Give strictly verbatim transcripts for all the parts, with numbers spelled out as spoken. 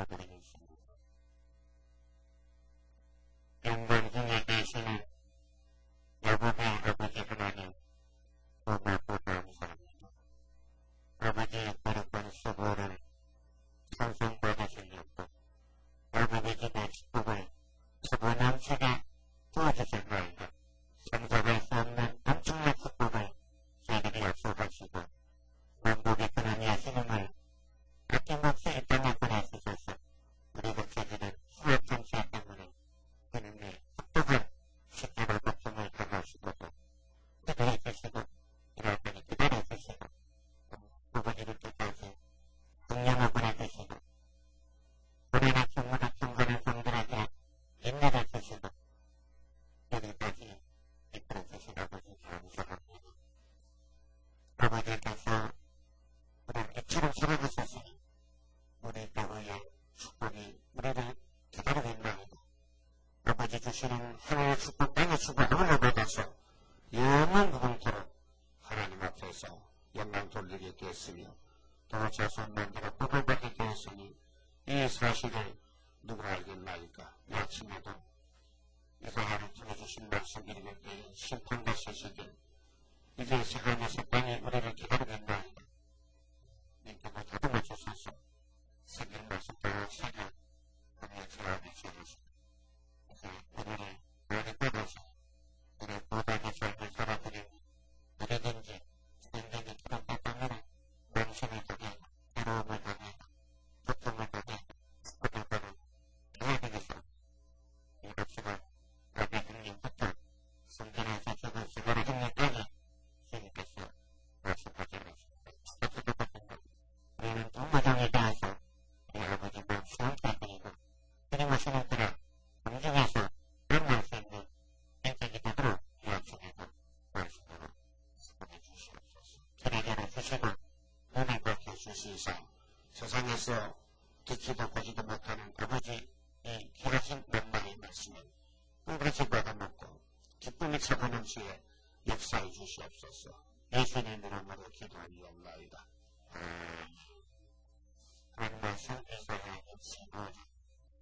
잃어버리고 있습니다. 영광 중에 계시는 아버지, 아버지 하나님, 고맙고 감사합니다. 아버지 거룩한 수고를 찬송받으시려고 아버지 집의 축복을 차분함치게 도와주셨나이다. 상상할 수 없는 엄청난 축복을 저희들이 약속하시고 만복의 그는 예수님을 아낌없이 이 땅에 보내주셔서 우리 백성들은 수업 정치 때문에 하나님의 축복을 십자가 고통을 당하시고도 기도해주시고 이날까지 기다려주시고 아버지를 끝까지 성령을 보내주시고 우리의 충분한 충분한 성들에게 인내를 주시고 여기까지 이끌어주신 아버지 감사합니다. 아버지께서 우리를 이처럼 살아주셨으니 우리 교회의 축복이 우리를 기다리고 있나이다. 아버지 주시는 하나님의 축복, 땅의 축복을 받아서 영원 무궁토록 하나님 앞에서 영광 돌리게 되었으며 또 자손 만들어 복을 받게 되었으니 이 사실을 누가 알겠나이까. 이 아침에도 이사야를 통해 주신 말씀 읽을 때에 심판과 세시들 이제 세상에서 땅이 우리를 기다리고 있나이다. 님께서 다듬어 주셔서 새길 말씀 다 새겨 우리의 제안에 세우시고 이제 우리를 많이 받아서 우리의 보답의 삶을 살아드리니 어디든지 언제든지 기록과 땅으로 망신을 당하고 괴로움을 당하고 고통을 당하고 고통을 당하기위해서 이 백성을 아비 흑림부터 성전에서 죽은 수고를 흑림까지 주님께서 말씀하지 않았습니다. 어떻게 똑같은가? 우리는 동무장이 되어서 우리 아버지가 수원케 드리고 드림하시는 그날 공중에서 만날 수 있는 인격이 되도록 약속하고 말씀으로 보내주시옵소서. 기대결을 주시고 눈을 밝혀주시사 세상에서 듣지도 보지도 못하는 아버지 이 길어진 낱말의 말씀을 꿀그릇을 받아먹고 기쁨이 차고 넘치에 역사해 주시옵소서. 예수님 이름으로 기도하옵나이다. 아멘. 그런 말씀 이사야 육십오 장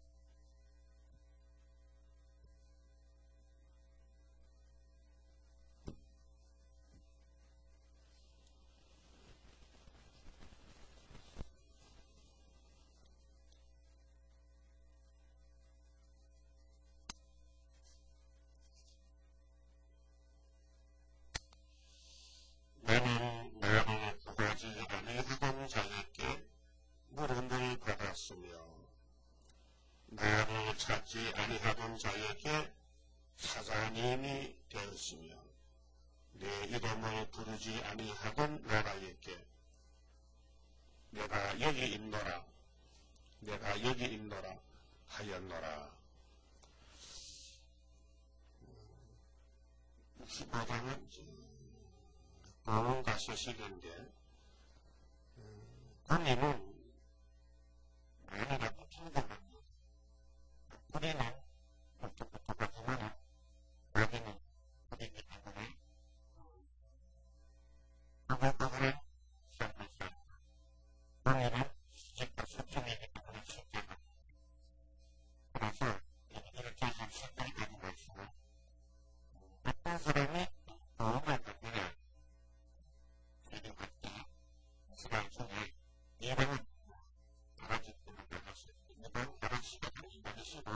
나는 나를 구하지 아니하던 자에게 물음을 받았으며 나를 찾지 아니하던 자에게 사자님이 되었으며 내 이름을 부르지 아니하던 나라에게 내가 여기 있노라 내가 여기 있노라 하였노라. 육십오 장은 고문과 서식인데 우리는 아니라고 칭찬합니다. 우리는 어떻게 하지만 여기는 우리기 때문에 어글어글한 삶을 살고 우리는 수직과 수평이기 때문에 실제로 그래서 이렇게 한 색깔까지 말씀을 어떤 사람이 도움을 받느냐 그리고 그때 시간 중에 예방은 다라지 때문에 나가서 이번 다라지가 다시 나가시고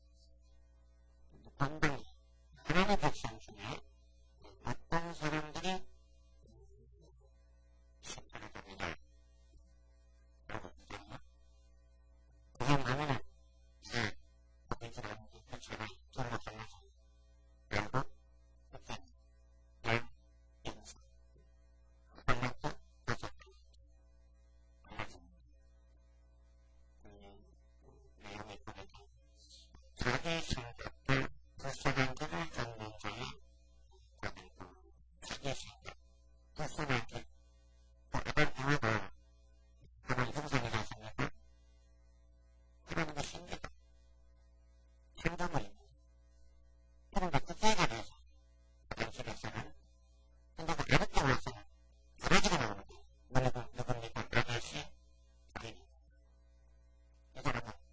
반대로 하나님의 백성 중에 어떤 사람들이 심판을 받느냐 라고 있잖아요. 그 사람은 이제 어떤 사람이 제가 저를 잘라서 결국 그때 날 인사 반갑고 그래서 반갑습니다. 내용이 보니까 자기 생각을 그 사람들을 겪는 자의 거들고 자기 생각 그 사람들 어떤 이유가 하나님 형상이지 않습니까? 하나님의 신비가 행동을 그런데 그 죄에 대해서 어떤 집에서는 근데 그 아랫게 와서는 다라지가 나오는 거예요. 누구, 누굽니까? 아저씨? 아니 이 사람은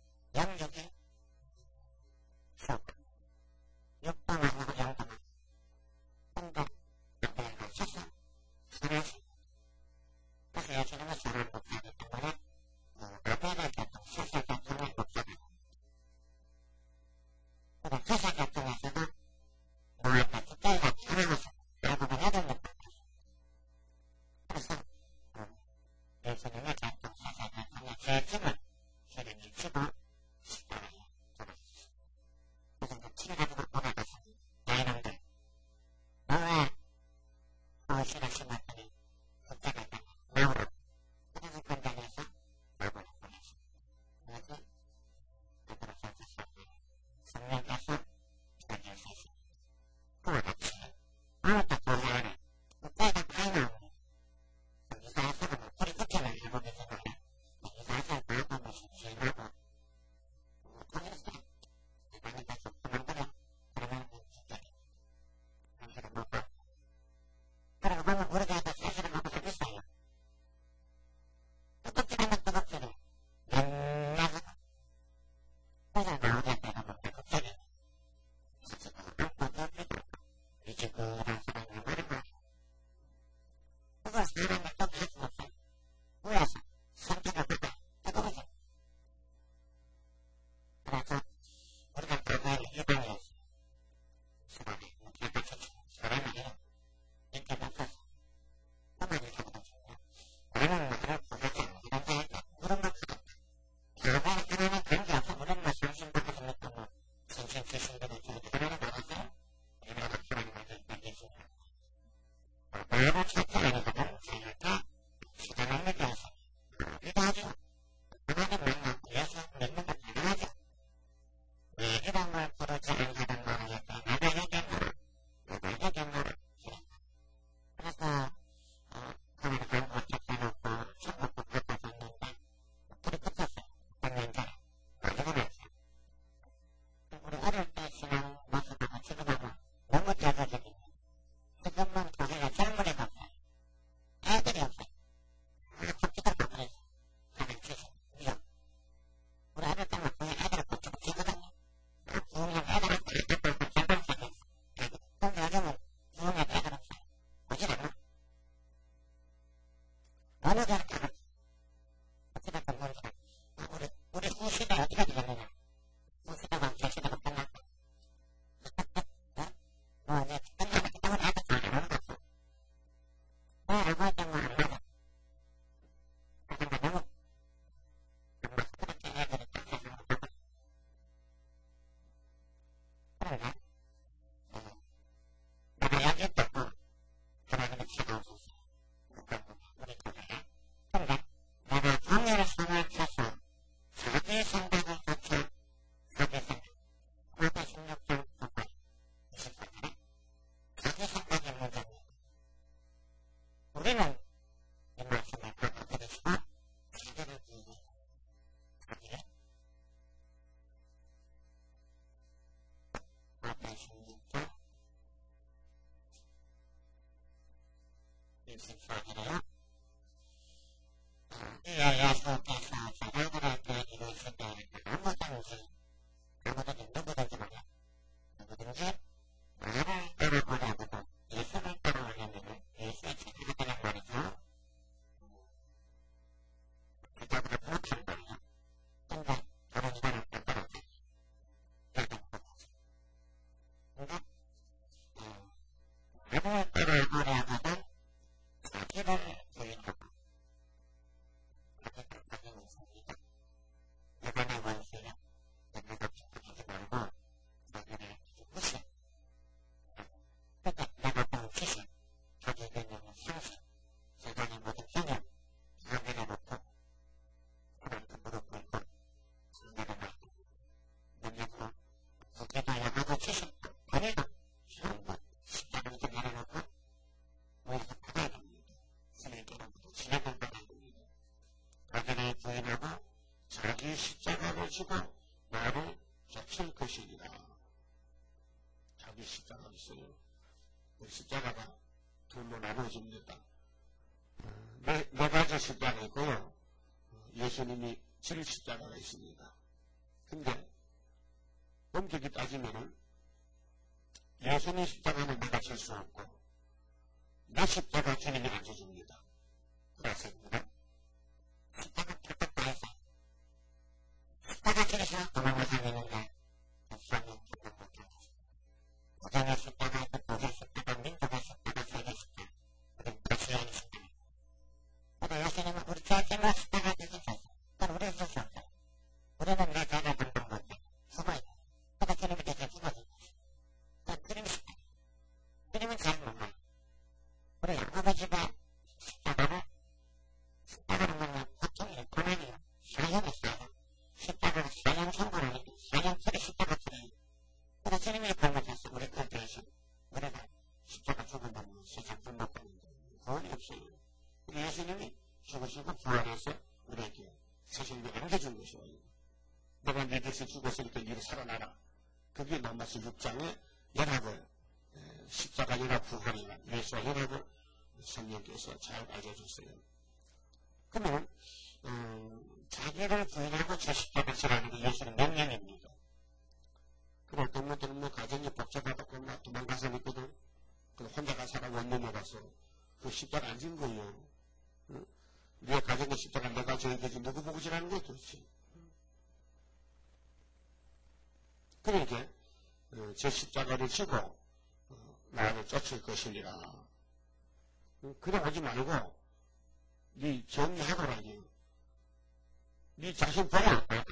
하나는 관계 없어. 우리는 뭐 상신 받았으니까 뭐 신신 출신들이 이렇게 하나를 받았어요. 우리나라 기반이 많이 있습니다. 나를 찾지 않으거든 자기가 시간을 느껴서 이다죠. 하나를 만나고 여서 믿는 건 당연하죠. 왜 이런 걸 부르지 않는 말이었다. 나가게 된거라. 나가게 된거라. 그래서 가만히 광고 탁 놓고 선곡도 갖다 줬는데 불이 붙었어요. 몇 년 전에. 어디가 났어요. 우리 어릴 때 지난 모습하고 지금하고 너무 대조적이네. 지금은 거기가 젊은이가 없어요. 애들이 없어요. 아, kop기도 바쁘겠어. 가만 주세요. 이거. 우리 어릴 때만 그냥 애들을 고치고 키거든요. 아, 부흥형 애들 없어요. 아빠한테 개방 시켰어. 근데 요즘은 부흥형 애들 없어요. 보질 않나? 어느 저렇게 하지? 어찌됐든 뭔지가. 아, 우리, 우리 후시대 어디가 되겠느냐? 후시대가 개시대가 끝났다. 뭐, 이제 끝나기 때문에 애들 잘 안 오는 것 같아. 왜라고 할 때 뭐 안 맞아. 아, 근데 너무, 안 맞아. 그렇게 애들이 딱 세상을 보고. 그런데, 내가 여기 있고, 하나님의 차가운 소식. 우리 교회에. 근데, 내가 정의를 손을 펴서, 자기 생각을 거쳐, 자기 생각. 마태 십육 장 구 절, 이십사 절에, 자기 생각이 문제입니다. 우리는 이 말씀을 받아들이시고 자기를 위해 자기를 마태 십육 장 이십사 절에요. 이에 예수께서 제자들에게 이르시되 아무든지 아무든지 누구든지 말이야. 누구든지 나를 따라오려거든 예수를 따라오려면 예수의 제자가 되는 말이죠. 그자보다 부탁한 거예요. 근데 다른 이단은 안 따라오잖아요. 야단 못하죠. 근데 나를 따라오려거든 자기를 부인하고 자기가 자기는 있습니다. 야단의 원수요. 야단과 비판하지 말고 자기를 무시해. 그러니까 내가 본 지식, 자기 개념의 상식, 세상의 모든 개념 다 내려놓고 하나님께 무릎 꿇고 내려놓고 능력으로 기도야 하고 지식도 버리고 전부 십자가를 이렇게 내려놓고 우리가 받아야 됩니다. 스님께로부터 진행을 받아야 됩니다. 자기를 부인하고 자기 십자가를 지고 나를 쫓을 것이니라. 자기 십자가가 있어요. 우리 십자가가 둘로 나누어집니다. 네, 네 가지 십자가 있고요. 예수님이 질 십자가가 있습니다. 근데 엄격히 따지면은 예수님 십자가는 내가 질 수 없고 내 십자가 주님이 안 져줍니다. 그래서 십자가 탁탁 다 했어요. 십자가 지르셔 도망을 살리는데 수학은 기분 못하고 고정의 십자가 있고 고정 십자가 민족의 십자가 세계 십자가 우리 메시아의 십자가. 근데 예수님은 우리 죄짐을 십자가 지시셨어요. 그건 우리는 줄 수 없어요. 우리는 내 죄를 담당 못해. 죽어야 돼. 근데 주님이 대신 죽어진 거지. 그건 주님이 십자가. 주님은 잘 몰라요. 우리 아버지가 십자가를 십자가는 뭐냐 고통이에요. 고난이에요. 사형이 사형. 십자가가 사형 선고는 아니고 사형 처리 십자가 처리. 그래서 주님이 걸러졌어. 우리 그 대신 우리가 십자가 죽은다면 세상 불먹거든요. 구원이 없어요. 예수님이 죽으시고 부활해서 우리에게 세상을 안겨준 것이에요. 내가 내 대신 죽었으니까 니를 살아나라. 그게 로마서 육 장의 연합을 십자가 연합 부활이나 예수와 연합을 성령께서 잘 알려줬어요. 그러면 음, 자기를 부인하고 저 십자가 지라는 게 예수는 명령입니다. 그럴 때는 뭐 가정이 복잡하다고 막 도망가서 있거든. 혼자가 사람 원룸에 가서 그 십자가 안 진 거예요. 응? 네 가정의 십자가 내가 져야 되지 누구 보고 지라는 거야 도대체. 그러니까 어, 제 십자가를 지고 어, 나를 쫓을 것이니라. 어, 그래 하지 말고 네 정리하거라. 네 자신 버려.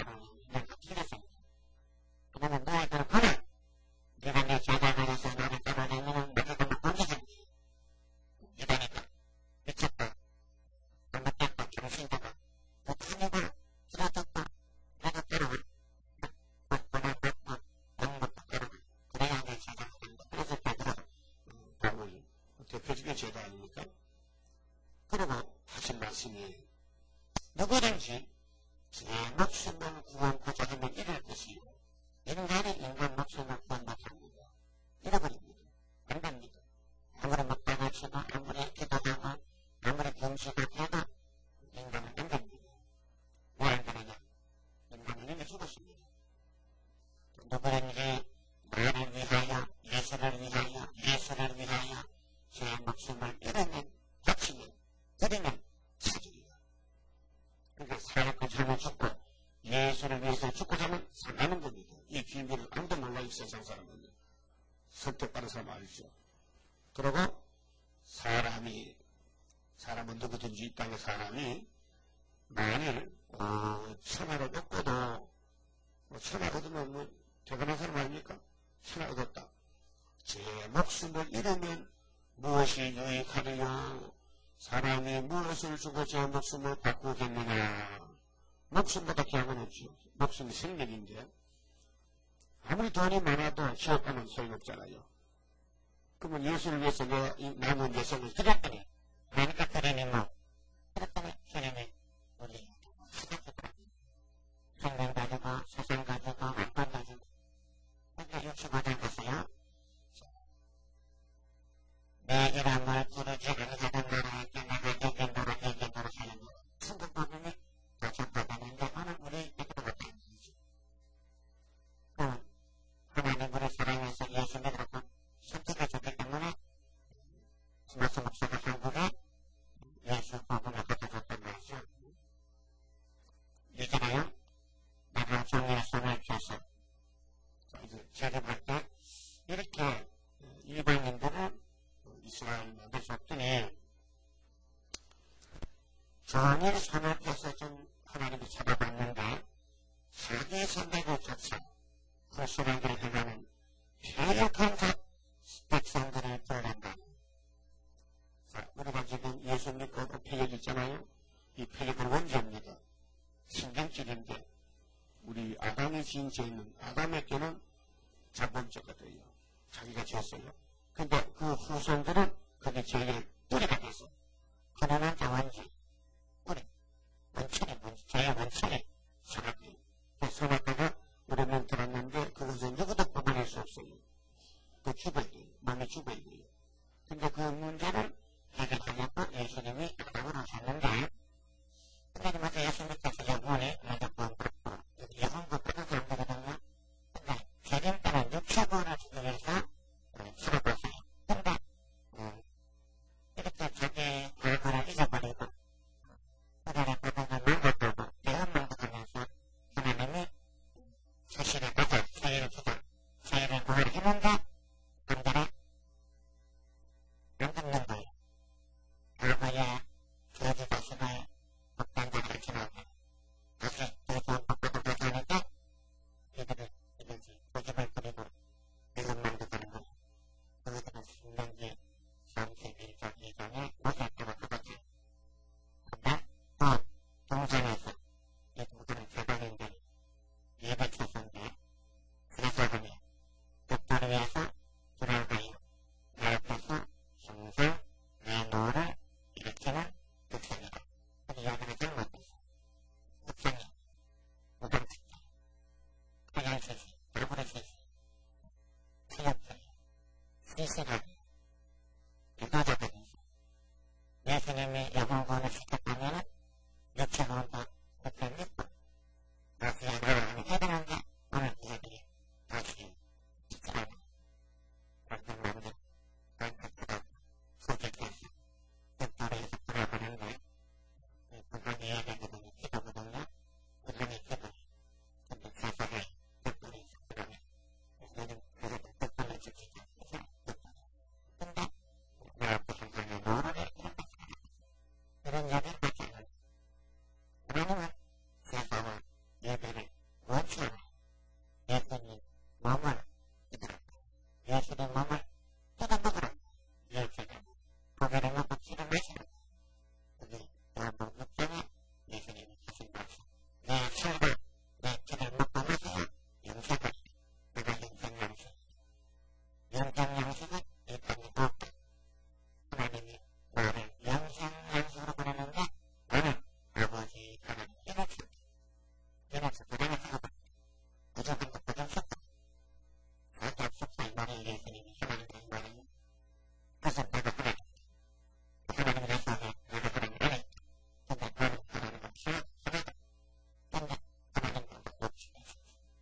제도 아닙니까? 그리고 하신 말씀이 누구든지 제 목숨을 구원하고자 하면 이럴 것이요. 인간이 인간 목숨을 구원 못합니다. 잃어버립니다. 안 됩니다. 아무리 묵상하시고 아무리 기도하고 아무리 금식을 해도 인간은 안 됩니다. 왜 안 되느냐? 인간은 이미 죽었습니다. 누구든지 나를 위하여, 예수를 위하여, 예수를 위하여 제 목숨을 잃으면, 다치면, 드리면 찾으리라. 그러니까 살고 살면 죽고 예수를 위해서 죽고 살면 살아나는 겁니다. 이 비밀을 아무도 몰라 이 세상 사람은. 설득받은 사람 알죠. 그리고 사람이, 사람은 누구든지 이 땅의 사람이 만일 어, 천하를 얻고도 뭐 천하 얻으면 뭐 대단한 사람 아닙니까? 천하 얻었다. 제 목숨을 잃으면 무엇이 유익하리요? 사람이 무엇을 주고 제 목숨을 바꾸겠느냐? 목숨보다 귀한 건 없죠. 목숨이 생명인데 아무리 돈이 많아도 취업하면 소용없잖아요. 그러면 예수를 위해서 내 남은 예수를 드렸더니 그러니까 드리니 뭐 그랬더니 주님이 우리 생명 가지고 세상 가지고 안방 가지고 근데 육십오 장 보세요. 내 이름을 부르지 않으려는 나라에게 내가 예견도로 예견도로 살려는 천국 법원이 다 적법하는데 오늘 우리 얘기도 못하는 거지. 그 하나님 우리 사랑해서 예수 믿으라고 선택해 줬기 때문에 스마스 목사가 한국에 예수 복음을 가져줬단 말이죠. 있잖아요. 내가 종이의 손을 펴서 재림할 때 이렇게 일반인들은 이스라엘 만들 수 없더니 종이의 손을 펴서 좀 하나님이 잡아봤는데 자기의 생각을 쫓아 불순하게 행하는 폐역한 백성들을 부른다. 우리가 지금 예수 믿고 폐역 있잖아요. 이 폐역은 원죄입니다. 신경질인데 우리 아담이 지은 죄는 아담에게는 자본죄가 돼요. 자기가 지었어요. 근데 그 후손들은 그게 죄의 뿌리가 돼서 그러는 자원지 뿌리 원천이 죄의 원천이 선악이에요. 그 선악과가 우리는 들었는데 그것은 누구도 뽑아낼 수 없어요. 그 죽어야 돼요. 몸이 죽어야 돼요. 근데 그 문제를 해결하려고 예수님이 아담으로 샀는데 근데 먼저 예수님께서 영혼이 먼저 구원받고 영혼 구원받은 사람들이거든요. 근데 재림 때는 육체구원을 주기 위해서 살아봤어요. 근데 음, 이렇게 자기 결과를 잊어버리고 그들의 고통을 만족하고 대응 만족하면서 하나님이 자신의 것을 자유를 주자 자유를 구원했는데 반대로 안 듣는 거예요. 과거에 저지 자신을 복단 자를 지나고 다시 더 좋은 복받을 못하니까 이들은 이든지 고집을 부리고 대응 만족하는 거예요. 그것들은 신명기 삼십일 장 이 장에 모세처럼 그거지. 근데 또 동산에서 이 누구는 제단인들이 예배 초선데 그래서 그니 득도를 위해서 돌아가요. 내 옆에서 항상 내 노를 일으키는 득선이다. 근데 여기는 잘못했어. 득선이 무당특기 하얀셋이 얼굴의셋이 트역들이 시시하게 유도자들이 예수님이 영혼구원을 시켰다면 육체구원도 그렇게 믿고 다시 하나님을 해결하는데 오늘 이야기 다시 지켜라고 그렇게 만든 그렇게 소개해서 득도리에서 돌아가는데 그분 이야기거든요. 기도거든요. 그분이 기도 근데 사사가 득도리에서 그러면 요즘 그래도 득도를 지키자. 그래서 득도리 이러면서 고등을 하고 부족한데 고등했다. 절대 없었다. 이 말이 예수님이 하나님의 이 말이. 그래서 내가 그래. 하나님을 해서 내가 그래. 그래. 근데 너는 하나님을 키워. 하나다. 근데 하나님은 못 지냈어.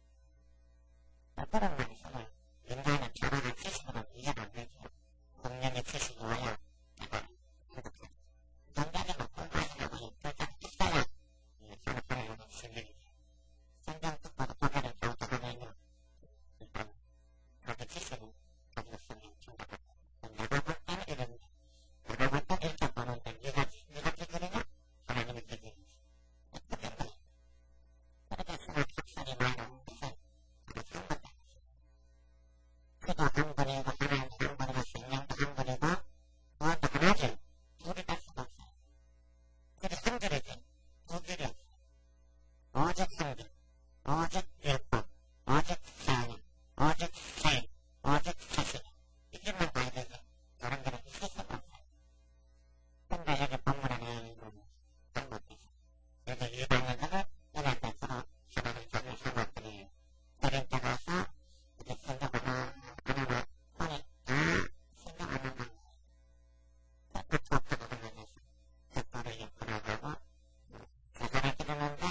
그런 말에서는 인간은 결혼을 채식으로 이해가 안 되죠. 공연의 채식이 와야 내가 행복하다. 정답이고 공부하시라고 일단 했어요. 저는 그래요. 신경이. 성경 뜻대로 고개를 겨우다가면요. 일단 그렇게 채식은 가지고 쓰면 정답을. 내가 볼 때는 이런 내가 볼 때는 일단 보는데 네가 네가 기준이냐? 하나님의 기준이지. 어떻게 그래? 그렇게 스물 삭살이 많은 것은 그렇게 한 건데. 그도 한 분이고 하나님도 한 분이고 성령도 한 분이고 무엇도 하나죠. 둘이 될 수가 없어요. 그게 한 길이지. 두 길이 없어요. 오직 한 길. 오직 율법. 오직 사랑. 오직 사인. 오직 사실. 이 길만 봐야 되지. 다른 길은 있을 수가 없어요. 근데 여기 본문에 내용은 잘못돼서 여기 이방인들은 연합해서 하나님 자기의 상관들이에요. 어릴 때 가서 이제 생각을 안 하면 손이 다 생각 안 한다는 거예요. 그 독도가 그러면서 독도를 역할하고 그거를 기르는데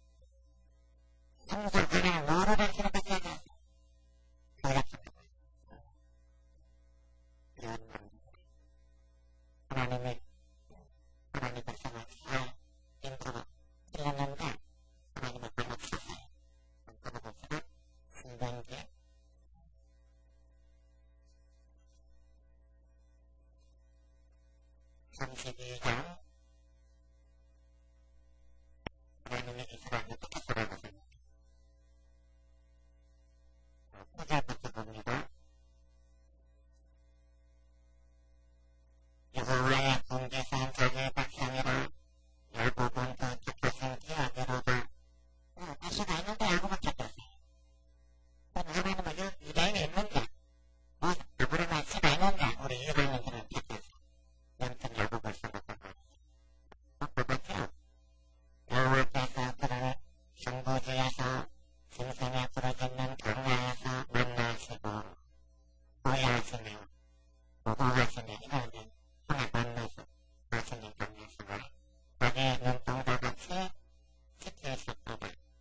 항상 하나는 노루를 기르겠어야 돼요. 그 약속을 이런 말입니다. 하나님이 하나님 백성을 잘 인도로 길렀는데 하나님을 발로 찼어요. 그거 보시면 신명기 삼십이 장 하나님이 이스라엘을 택했으라 보십니다. 구 절부터 봅니다. 여호와의 공개상 자기의 백성이라 열두 번도 택하신 기업이로다. 다시가 있는데 야곱을 택했어요. 그럼 하나님은 유대인이 있는데 뭐 우리만 씨가 있는데 우리 유대인들은 택했어요. 영적 야곱을 생각하고 그거죠. 여호와께서 그를 성부지에서 짐승의 부러지는 강야에서 만나시고 보여하시며 보호하시며 이러는 하나 만나서 하시는 강야성을 거기에 눈동자 같이 지키셨다가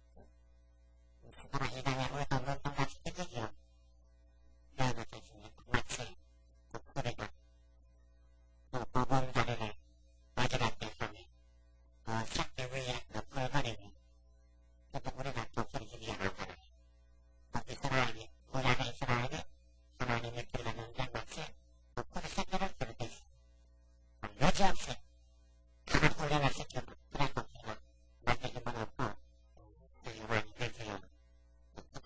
그거는 이방의 우리도 눈동같이 지키죠. 여기 계십니다. 마치 우리가 그 보금자리를 마지막에 하면 그 새끼 위에 그 풀거리면 그때 우리가 독수리 집이 나오잖아요. 그 이스라엘이 구약의 이스라엘이 하나님이 길렀는데 마치 그 풀 새끼를 기르듯이 여지없이 다른 훈련을 시키고 그래서 우리가 맡기기만 하고 그 유언이 되지요.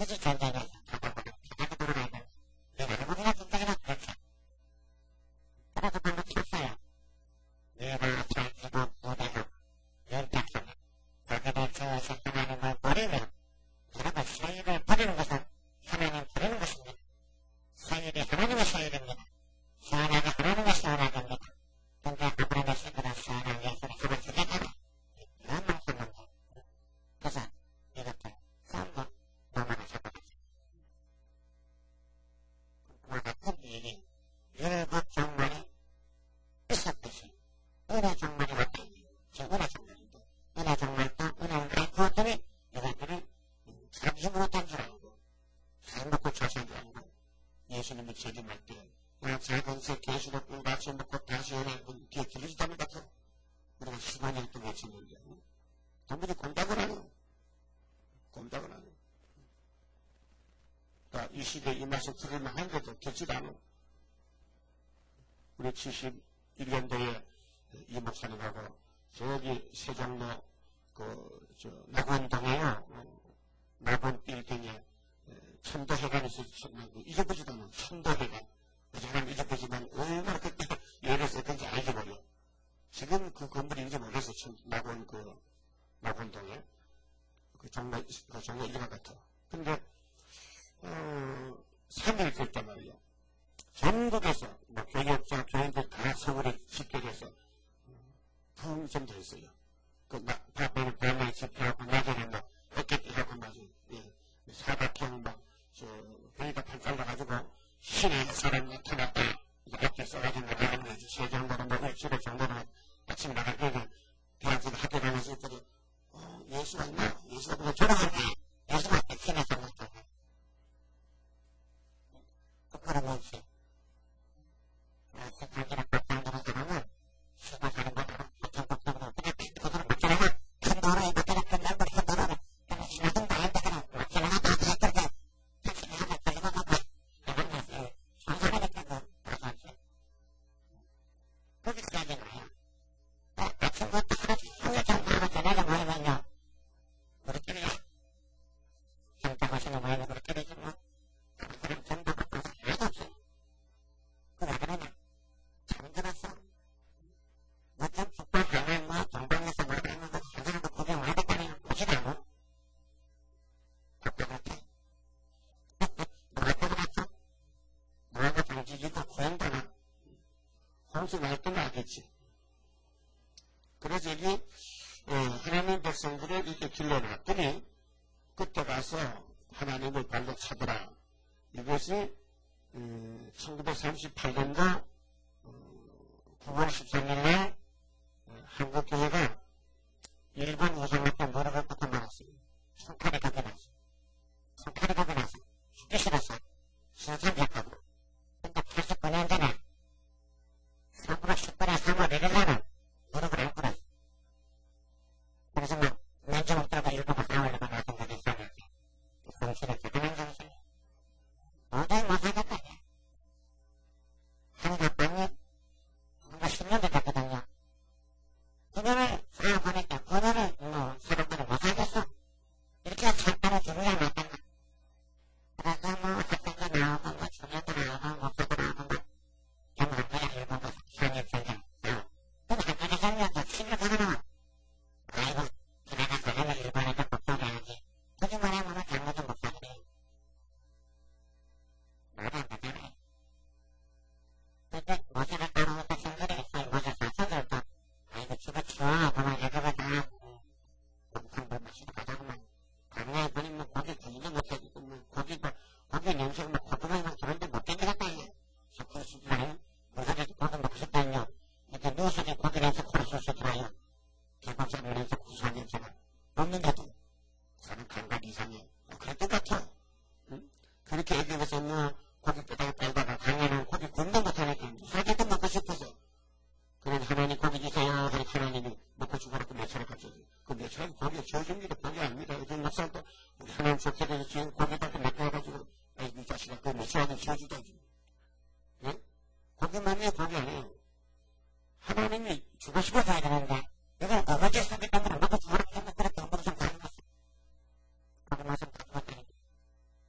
굳이 전쟁에서 바다보다 바다가 돌아가야 돼. 내가 아무리나 생각이나 그렇죠. 그래서 방금 쳤어요. 내가 잘지고 부대가 연탁하면 거기에 주어서 하나님을 버리면 여러분 사일을 버리는 것은 하나님 버리는 것입니다. 사일이 하나님의 사일입니다. 선하게 하나님의 선하게입니다. 근데 아브라함의 식으로 선한 예수를 잡아주겠다. 이런 말씀인데 그래서 이것들 전부 넘어가 잡아가죠. 그와 같은 일이 율법 정말이 있었듯이 은혜 정말이 왔다. 지금 은혜 정말인데 은혜 정말도 은혜를 많이 부었더니 이것들이 잡지 못한 줄 알고 잘 먹고 자신 줄 알고 예수님이 재림할 때 그냥 작은 새 계시록 같이 먹고 다시 은혜 뒤에 길러지도 않는 것 같아. 우리가 십만 년 동안 외쳤는데 동물이 공작을 하네요. 공작을 하네요. 그러니까 이 시대에 이 말씀 들을만 한데도 듣지도 않아. 우리 칠십일 년도에 이 목사님하고 저기 세종로 그 저 낙원동에요. 낙원 빌딩에 천도회관이 있었는데 잊어보지도 않아. 천도회관. 그 사람 잊어보지만 얼마나 그때 예를 썼던지 알려버려. 지금 그 건물이 인지 모르겠어. 낙원 그 낙원동에 그 정말 그 정말 이거 같아. 근데 어, 삼 일 될 때 말이야. 전국에서 뭐 교육자 교인들 다 서울에 집결해서 풍선 돼 있어요. 그 밤에는 밤에 집회하고 낮에는 뭐 어깨띠하고 막 예, 사각형 막저 회의가 판 잘라가지고 신의 사람 나타났다. 이제 어깨 써가지고 나가는 거지. 세정도로 뭐 일주일 정도로 아침에 나가게 대학생 학교 다니면서 있더니 어, 예수가 있나? 예수가 그거 졸아간다. 예수가 신에서 나타나. 그러면 이제 세상이랑 맞닿는 사람은 수고 사는 것으로 전국적으로 그냥 그거를 맞춰나가 큰 도로에 맞춰나가 큰 도로에 큰 도로를 그냥 신화동 다 했다 그냥 맞춰나가 다 했다 택시를 하고 걸리고 가고 이런 것을 상상을 했다고 가져왔지. 거기서 가지 마요. 아침부터 하루 종일 정리하고 저녁에 모이면요 우리끼리야 정답 하시는 모임이 우리끼리지 뭐 그럼 정답 바꿔서 하나도 없어요. 그왜 그러냐 잠들었어. 어쩜 북방하면 뭐 동방에서 뭐 하는 거 사진하고 구경 와야 됐다네요. 보지도 않고 답답할 때 뭐할 때 그랬어? 뭐하고 당지기고 고행다나 홍수 날 때는 알겠지. 그래서 여기 어, 하나님 백성들을 이렇게 길러놨더니 그때 가서 하나님을 발로 차더라. 이것이 음, 천구백삼십팔 년도 어, 구월 십삼일에 어, 한국교회가 일본 우상한테 무릎을부터 말았어요. 손칼에 가겨놨어. 손칼에 가겨놨어. 죽기 싫었어. 신상적하고. 근데 팔십구 년 전에 삼월 십팔일 삼월 일일날은 무릎을 안 꿇었어. 그래서 막 면접 없다고 일본과 싸우려고 나선다고 했었는데 정신을 기도한 정신. 도저히 못 살겠다. 한국방이 뭔가 십 년 됐거든요. 그거를 쌓아보니까 그거를 뭐 사람들은 못 살겠어. 이렇게 철가루 주루야 맞단다. 그래서 뭐 학생도 나오고 뭐 청년도 나오고 목사도 나오고 뭐 전부 한 거야. 일본 가서 현역생들 나오고. 근데 한국에 살면서 친구 전화 나와. 아이고 지나가서 하면 일본에도 목사를 하지. 굳이 말하면 장로도 목사들이 말도 안 되잖아요. 그때 모세가 따라온 백성들이 있어요. 모세 사천들도 아이고 집어치워 그만 애들가 다 공부 마시러 가자고만 당연히 본인 뭐 고기 구이도 못하고 뭐 고기 뭐 고기 냄새가 뭐 고등어에 막 그런데 못 견디겠다 이게 섞어 싶어요. 모세가 고기 먹고 싶다니요. 이렇게 누워서 고기 냄새 코로 쏘시더라요. 개박살을 내서 구수한 냄새가 없는데도 사람 감각이 이상해. 어, 그럴 것 같아. 응? 그렇게 애들에서 뭐 고기 뼈다가 빨다가 당연히 고기 굽도 못하니까 살게끔 먹고 싶어서 그래서 하나님 고기 주세요. 그렇게 하나님이 먹고 죽어라고 매체를 갑자기 그 매체는 고기가 저줍니다. 고기 아닙니다. 요즘 목사도 우리 하나님 좋게 돼서 지금 고기밖에 못 해가지고 아이 이 자식아 그 매체하고 지어주다지. 예? 고기만이 고기 아니에요. 하나님이 주고 싶어서 해야 되는데 이걸 어거지에 쓰기 때문에 먹고 죽어라고 하면 그렇게 엄부로 좀 가는 거지. 고기 맛은 다 죽었다니까.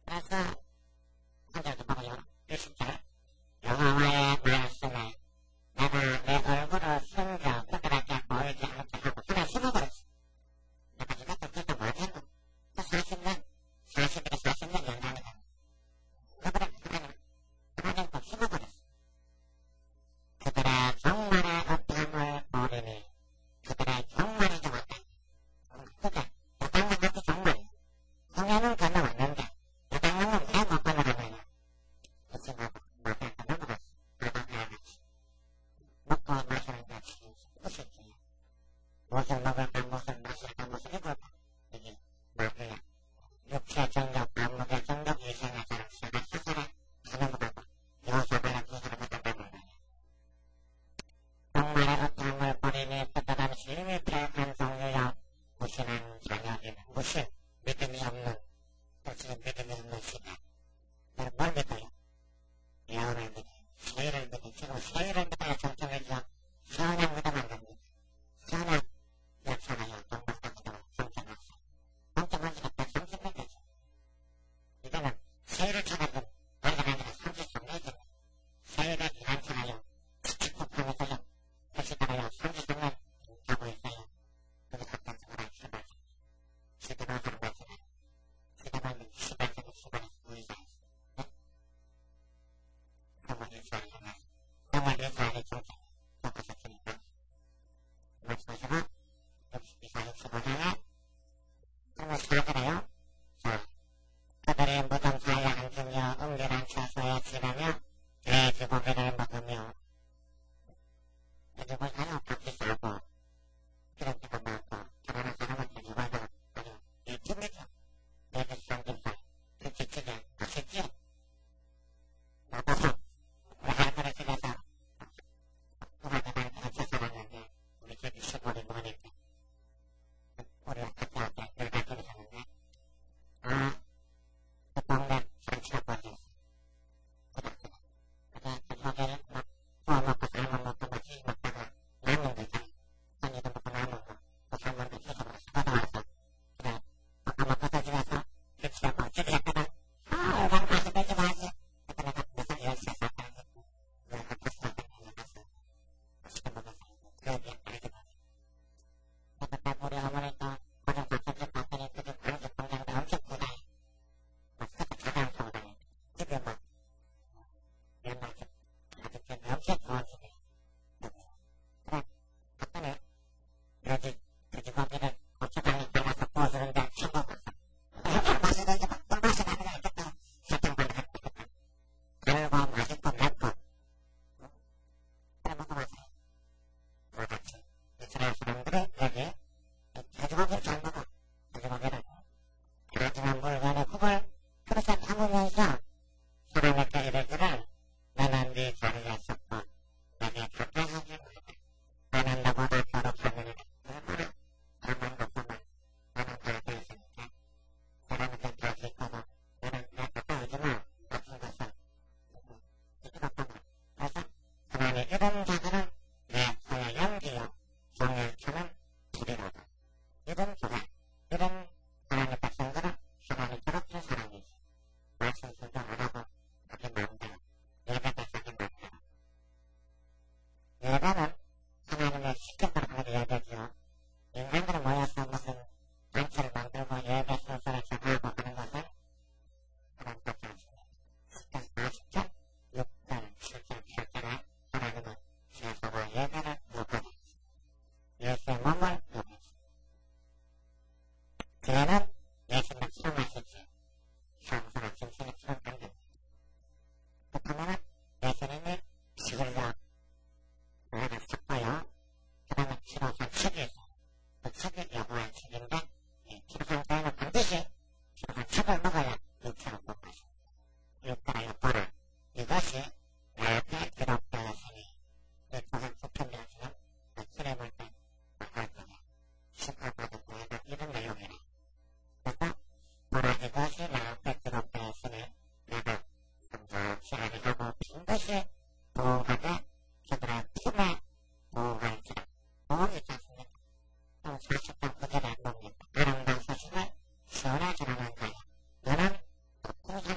아름다운 소식을 시원하게 전하는 거예요. 너는 거꾸로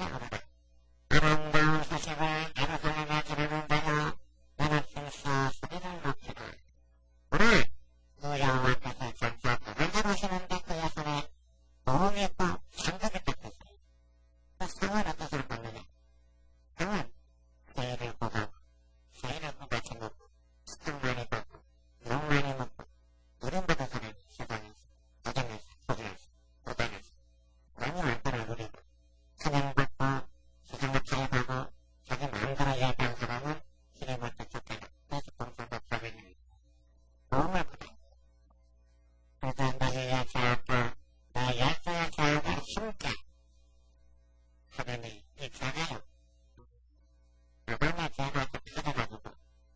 평화를 뜻으로 받느냐? 평화는 세일을 보고, 세일을 보고 쳐먹고, 스탕 많이 받고, 욕 많이 먹고, 이런 것도 사람이 세상에서, 도전에서, 소리에서, 도전에서, 많이 많더라, 우리도. 찬양받고, 세상을 잘 가고, 자기 마음대로 이야기하는 사람은 힘이 먼저 좋다가, 그래서 동서독자들이 너무 아프다. 그래서 너희 여자가, 너희 여자가 힘께 하느니 있잖아요. 아담의 죄가 터져가지고,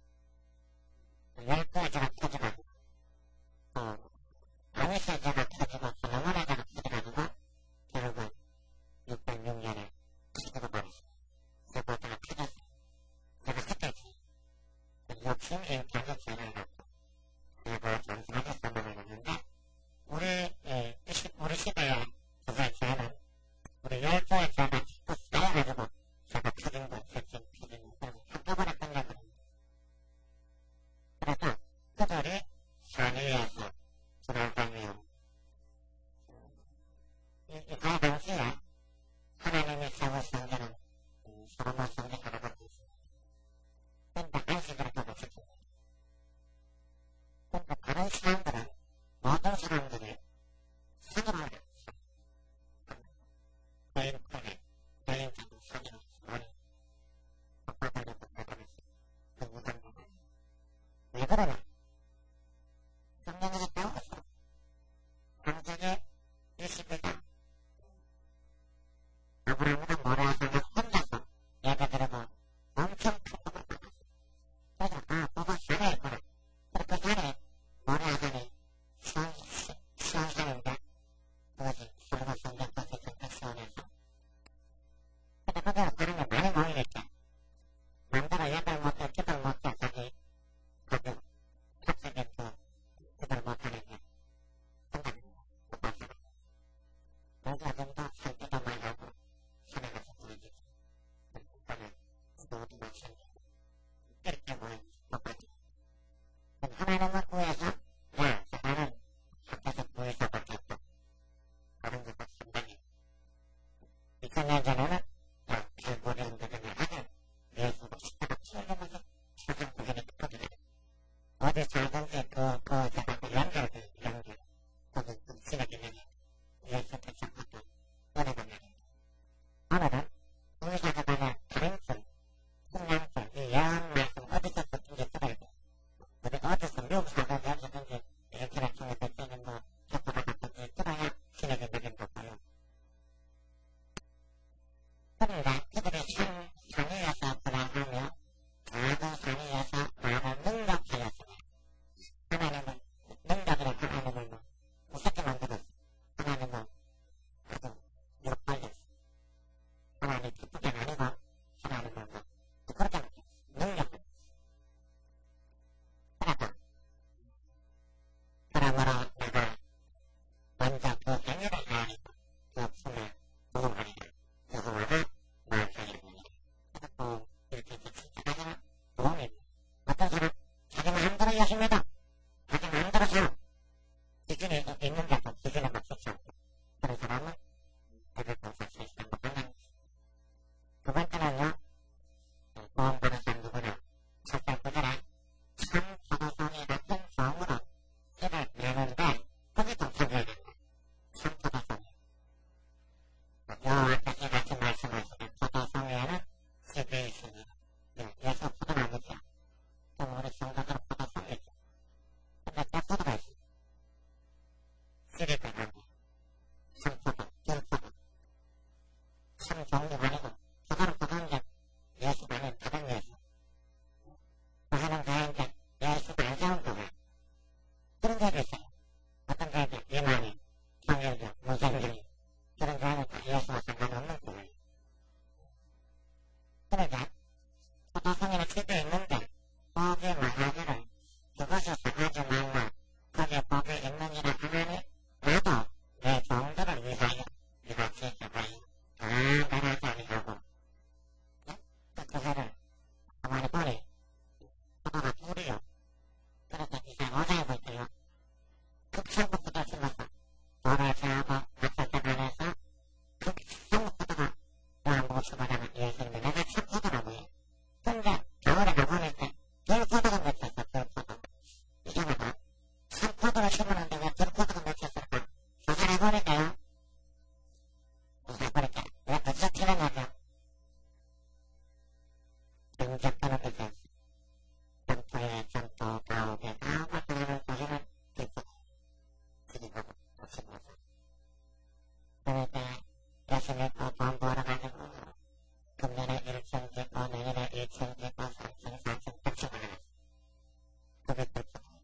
열 가지가 터져가지고, 또, 아미스의 죄가 터지고, 솔로몬의 죄가 터져가지고, 결국은 육백육 년에 죽어버렸어요. 그보다가 터졌어요. 제가 그때지, 욕심 일편의 죄를 갖고, 그리고 전승하게 써먹었는데, 우리, 예, 우리 시대의 그의 죄는, 우리 열조의 죄가 자꾸 쌓여가지고, 제가 터진 거, 터진, 터진, 그리고 한꺼번에 끝내버립니다. 그래서 그들이 산 위에서 돌아다니며, 그 당시에 하나님이 세운 성전은 솔로몬 성전이라고 있습니다. 그러니까 안식을 하고 지킵니다. 그러니까 다른 사람들은, 모든 사람들이 성으로 하는 개인 크게, 개인적인 성으로 많이 복받아내 복받아내서 그 무덤 보고. 왜 그러냐? 성경에서 배웠어. 창세기 이십일 장. 아브라함은 모래하산에 혼자서 예배 드리고 엄청 큰 복을 받았어. 그래서 아, 복을 산에 있구나. 그래서 그 산에 모래하산이 시원, 시원 산인데 그것이 솔로몬 성전 것이 정말 시원해서. 근데 거기서 사람이 많이 모이겠죠. 남자가 예배를 못해, 기도를 못해, 자기 거기 탑석에 그 기도를 못하는 게 한다는 못 봤어요. 여기가 좀더 살기도 많이 하고 산에 가서 부르지. 그러면 모두 마찬가지. 이렇게 모인 못 봤죠. 그럼 하나님을 구해서 야, 나는 밖에서 구해서 받겠다. 다른 것도 상당히. 이천 년 전에는 야, 별볼이 흔들리는 아들 예수로 십자가 치우면서 세상 구원이 끝거든요. 어디 살든지 그, 그, 제가 그 연결돼, 연결. 거기 그 시내기면이 예수 대장부터 은혜가 말입니다. 오늘은 우리 자가가는 다른쯤, 흥남쯤, 이 예언 말씀 어디서 듣든지 들어야 돼. 우리 어디서 미국 사든지 어디든지 인터넷 통해서 쓰는 뭐 접수가 같든지 들어야 신에게 믿음 받아요. 그런데 그들이 산, 산 위에서 돌아가며 작은 산 위에서 나를 능력하였으며 하나님은 능력이라 하나님을 뭐 무섭게 만들었어. 하나님은 아주 욕벌렸어. 하나님 기쁘게 아니고 하나님을 뭐 그렇게 느꼈어. 능력을. 그래서 그러므로 내가 먼저 그 행위를 하니까 그 품에 부응하리라. 여호와가 말하였느니라. 그래서 또 이렇게 해서 진짜가 도움입니다. 어떤 사람 자기 마음대로 여십니다. 자기 마음대로 살아. 기준이 있는 데서 기준에 맞추지 않고 그런 사람은 대백동사 실시한 것 같네요. 두 번째는요, 보험 변호사 누구나 첫째 구절에 참 포도송이 같은 종으로 이를 내는데 거기 좀 적어야 된다. 참 포도송이. 여호와께서 이같이 말씀하시는 포도송이에는 씨들이 있으니 예수 포도나무죠. 그럼 우리 성도들 포도송이죠. 근데 또 포도가 있어. 씨를 빼는 게 참포도, 귤포도. 참 종류가 아니고 포도는 포도인데 예수가 아닌 다른 예수. 그하는 가인데 예수가 안 좋은 거야. 그런 자도 있어요. 어떤 자들 이만희, 정일교, 무생주의 그런 자는 다 예수와 상관없는 거예요. 그러니까 포도송이는 집에 있는데 복이 많아지를 그것에서 아주 많나 거기에 복이 있느니라 하나니 나도 내 종들을 위하여 이같이 해봐요. 다 말하지 아니하고 그 그거를 가만히 보니 포도가 둘이요. 그래서 이상 오자에 볼게요. 극성부 포도 심어서 돌을 세우고 박살때 안에서 극성부 포도가 야 하고 싶어하는 예수님이 내가 착하더라고요. 근데 겨울에 가보니까 별포도가 맺혔어, 별포도. 이상하다. 산포도를 심었는데 왜 별포도가 맺혔을까? 조사해보니까요. 조사해보니까 왜 벌써 태어나죠? 경작가는 되지 점토에 점토, 가옥에 가옥을 그리는 고기는 됐어. 그리고 없습니다. 그러니까 열심히 또 돈 벌어가지고 금년에 일천 짓고 내년에 일천 짓고 삼천, 사천, 백천 원 하나. 그게 백천 원.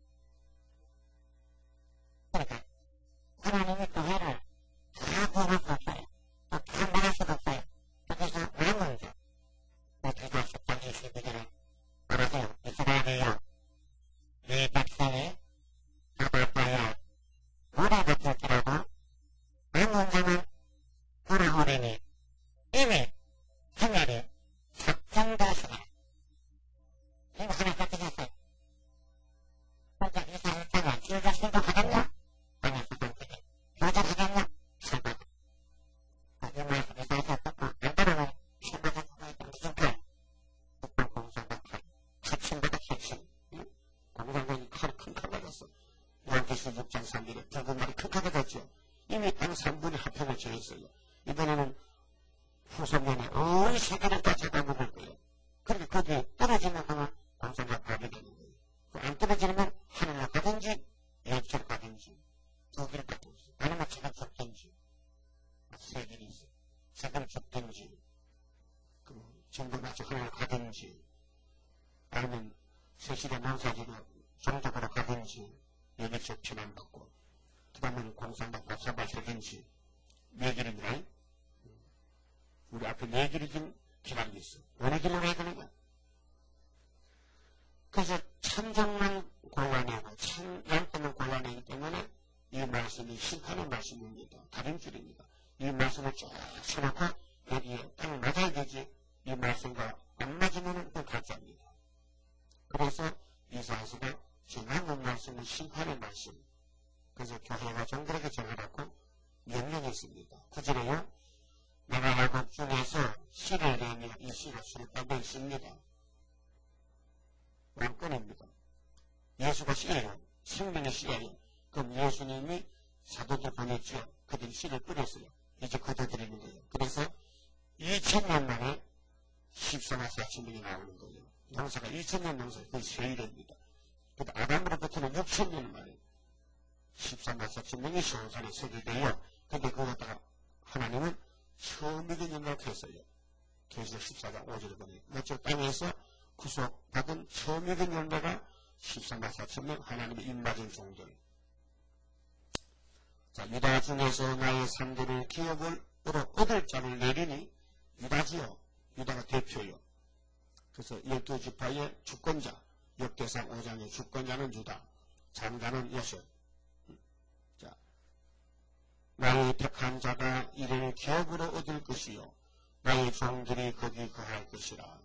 그러니까 하나님이 그 해를 다 구할 수 없어요. 또 다 말할 수도 없어요. 그래서 남은 자 모태가 십 장 이십구 절에 말하세요. 이스라엘이여 네 백성이 아바빠야 물에 붙을지라도 남은 자는 돌아오리니 이미 하늘이 작정되었으나 이거 하나 깎으셨어요. 혼자 이사했다가 지우자 신고하겠냐? 아니, 그동안에 교자하겠냐? 신고하겠냐? 이 말씀 이사하셨고 안 따르면 신고하겠고 있던 무슨 글? 국방공사가 핵심보다 핵심. 공사관이 칼이 큰 칼 맞았어. 요한계시록 육 장 삼 절에 붉은 말이 큰 칼이 됐죠. 이미 한 삼 분이 합평을 정했어요. 이번에는 후손년에 온 세계를 다 잡아먹을 거예요. 그렇게 거기에 떨어지면 아마 공산당 밥이 되는 거예요. 안 떨어지면 하늘로 가든지 열차로 가든지 두 길을 가든지 아니면 제가 죽든지 세 길이 있어요. 제가 죽든지 정부 마치 하늘로 가든지 아니면 세실의 농사지로 종족으로 가든지 여기서 피난받고 그 다음에는 공산당 밥사발 세든지 네 길입니다. 우리 앞에 네 길이 지금 기다리고 있어. 어느 길로 가야 되느냐? 그래서 천정만 곤란하고 천양권은 곤란하기 때문에 이 말씀이 심판의 말씀입니다. 다림줄입니다. 이 말씀을 쭉 쳐놓고 여기에 딱 맞아야 되지. 이 말씀과 안 맞으면 그 가짜입니다. 그래서 이사야서가 정확한 말씀은 심판의 말씀. 그래서 교회가 종들에게 전하라고 명령했습니다. 구절에요. 내가 야곱 중에서 씨를 내며 이 씨가 수를 빼고 있습니다. 왕권입니다. 예수가 씨예요. 생명의 씨예요. 그럼 예수님이 사도들 보냈죠. 그들이 씨를 뿌렸어요. 이제 거둬들이는 거예요. 그래서 이천 년 만에 십사만 사천 명이 나오는 거예요. 농사가 이천 년 농사가 거의 세일입니다. 근데 아담으로부터는 육천 년 만에 십사만 사천 명이 시온산에 서게 돼요. 근데 그거 갖다가 하나님은 처음이긴 연락했어요. 계시록 십사 장 오 절에 보니 어째 땅에서 구속받은 처음이긴 연락가 십사만 사천 명 하나님의 입맞은 종들. 자, 유다 중에서 나의 상들을 기업을 얻을 자를 내리니 유다지요. 유다가 대표요. 그래서 열두 지파의 주권자, 역대상 오 장의 주권자는 유다, 장자는 요셉. 자, 나의 택한 자가 이를 기업으로 얻을 것이요 나의 종들이 거기 거할 것이라.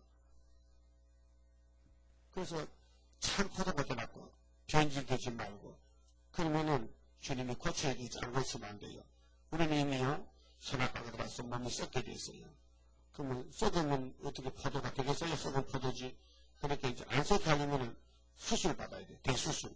그래서 참 포도가 되었고 변질되지 말고 그러면은 주님이 고쳐야 되지 않고 있으면 안 돼요. 우리는 이미요 선악과가 들어가서 몸이 썩게 됐어요. 그러면 썩으면 어떻게 포도가 되겠어요? 썩은 포도지. 그렇게 이제 안 썩게 하려면 수술 받아야 돼요. 대수술.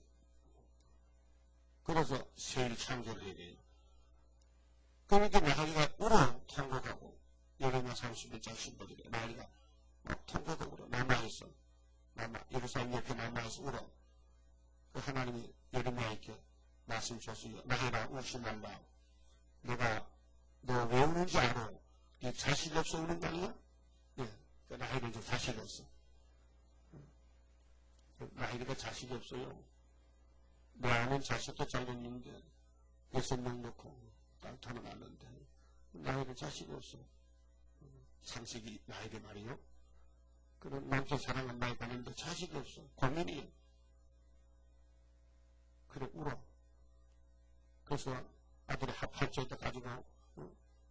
그래서 세일 창조를 해야 돼요. 그러니까 나리가 울어 통곡하고 여름에 삼십일 장 십오 절에 나리가 막 통곡하고 남아있어. 남아, 예루살렘 옆에 남아있어 울어. 그 하나님이 여름에 이렇게 말씀 줬어요. 나리라 울지 말라. 내가 너 왜 우는지 알아? 네 자식이 없어 우는 거 아니야? 네. 그 나이는 좀 자식이 없어. 나이가 자식이 없어요. 내 아는 자식도 잘렸는데 여섯 명 놓고 딸 태어났는데 나이는 자식이 없어. 상식이 나이가 말이요. 그런 남편 사랑한 나이 가는데 자식이 없어. 고민이에요. 그래 울어. 그래서 아들이 합할줄 때 가지고 어?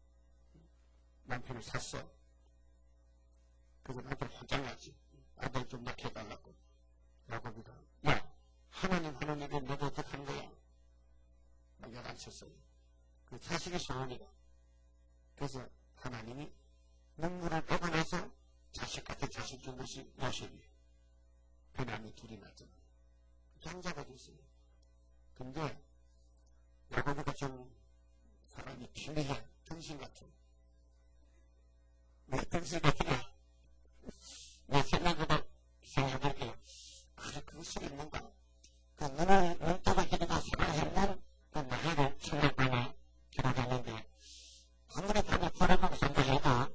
남편을 샀어. 그래서 남편 혼장 났지. 아들 좀 낳게해달라고. 야곱이가 야 하나님 하나님께 너도 어떻게 하는 거야? 막 야단쳤어요. 그 자식이 소원이다. 그래서 하나님이 눈물을 빼고 나서 자식한테 자식 준 것이 요셉이에요. 그 남이 둘이 맞은 거예요. 형제가 됐어요. 근데 야곱이가 좀 사람이 필리해. 등신 같은. 왜 등신 같으냐? 내 생각보다 생각할게요. 그래, 그럴 수 있는가? 그 눈을, 눈떠가 기르다 생각했는 그 나이를 생각만에 들어갔는데, 아무리 밤에 걸어보고 생각해도,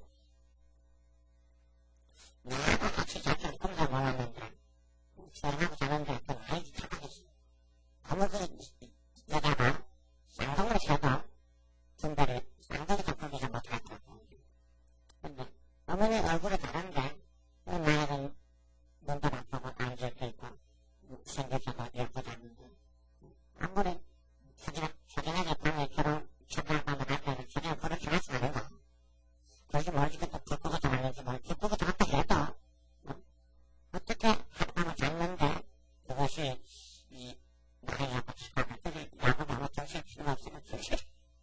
나하고 같이 자기를 꿈도 몰랐는데, 사랑하고 자는데, 그 나이 착각했어. 아무 그 여자가 쌍둥이를 쳐도, 분별을 쌍둥이 작품이가 못하더라고. 근데, 어머니 얼굴이 다른데, 그 나이는 눈도 나쁘고, 안질도 있고, 생겨서도 예쁘지 않는데, 아무리 석연하게 밤에 결혼, 첫날밤에 갈 때는 석연을 그렇게 하지 않는다. 그래서 모르겠다. 기쁘고 잘하는지 뭐, 기쁘고 잘했다 해도, 어? 어떻게 하룻밤을 잤는데, 그것이, 이, 나이하고 착각을, 그래, 야구가 아무 정신이 필요가 없으면 정신이.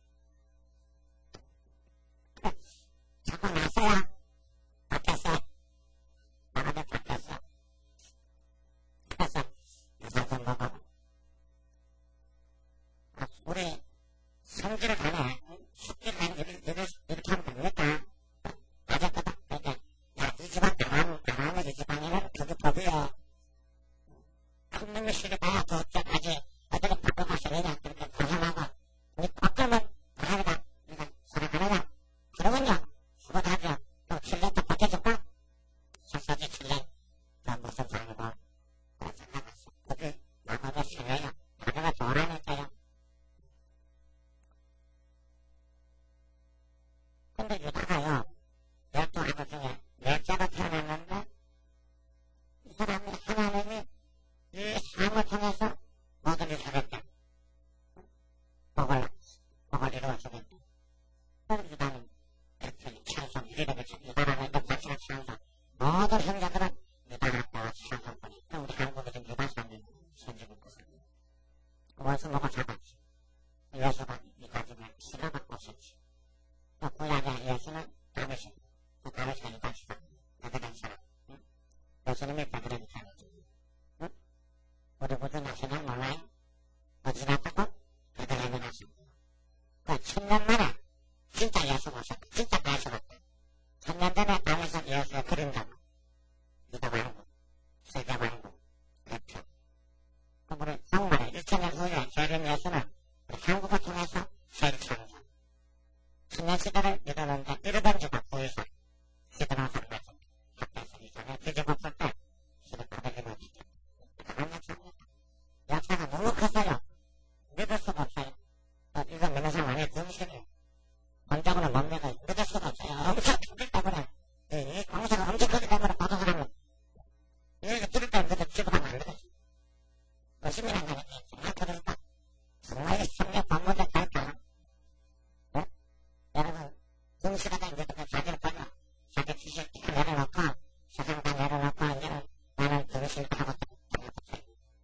그래, 자꾸 나서야, 바뀌었어. 나가면 바뀌었어. 그래서, 여자도 보고, 아, 우리, 성질을 하네. 숙기를 하네. 이렇게, 이렇게 하면 됩니까? 가졌거든. 그러니까, 야, 이 집안 나가면, 나가면 이 집안에는 그게 법이야. 큰 놈의 시를 봐야 더 어쩌까지, 어떻게 바꿔가서 왜냐. 그렇게 고생하고, 니 바꾸면, 나가니까, 니가 살아가느냐. 그러면요, 수고하죠. 또 칠 년 더 버텨줄까? 설사지 칠 년. 그 무슨 사람이고, 그런 생각했어. 그게, 나가면 생겨요. 나가가 좋아하니까요. 근데 유다가요, 열두 아들 중에 넷째가 태어났는데, 이 사람이 하나님이 이 삶을 통해서 모든 일을 하겠다. 복을, 복을 이루어주겠다. 그래서 유다는 이렇게 찬송, 이름을 쳐, 유다라는 그 자체가 찬송. 모든 형제들은 유다라고 찬송꾼이. 또 우리 한국에도 유다산이 선지국고 삽니다. 원수 먹어 잡았지. 예수가 이 가지면 피가 받고 있었지. 또 구약의 예수는 다윗이, 그 다윗이 유다시다. 그들은 사람. 응? 예수님이 그들에게 살았지. 응? 우리 구주 나시는 몰라요? 어디 나타고? 그들에게 나십니다. 그 천 년 만에 진짜 예수가 오셨다. 진짜 예수가 왔다. 천 년 전에 다윗은 예수의 그림자고, 유다 말고, 세계 말고, 대표. 그 우리 정말에 이천 년 후에 재림 예수는 한국을 통해서 세일 창조. 신년 시대를 이루는데 이르던 주가 구이사 시대로 삼백십 학교에서 이전에 뒤집 없을 때 시대 가득이만 지켰다. 그런 역사입니다. 역사가 너무 컸어요. 믿을 수가 없어요. 어, 이거 믿는 사람 아니에요. 정신이에요. 본적으로 못 믿어요. 믿을 수가 없어요. 엄청 크기 때문에 이, 이 공사가 엄청 크기 때문에 보통 사람은 이거 들을 때 믿어 집어가면 안 되겠지. 의심이란 게 정말 그렇다. 정말 이 성경 본문에 갈까? 네? 여러분, 등시가다 이제 그 자기를 버려. 자기 지식 다 내려놓고, 세상 다 내려놓고, 이제는 나는 등실도 하고 다녀보세요.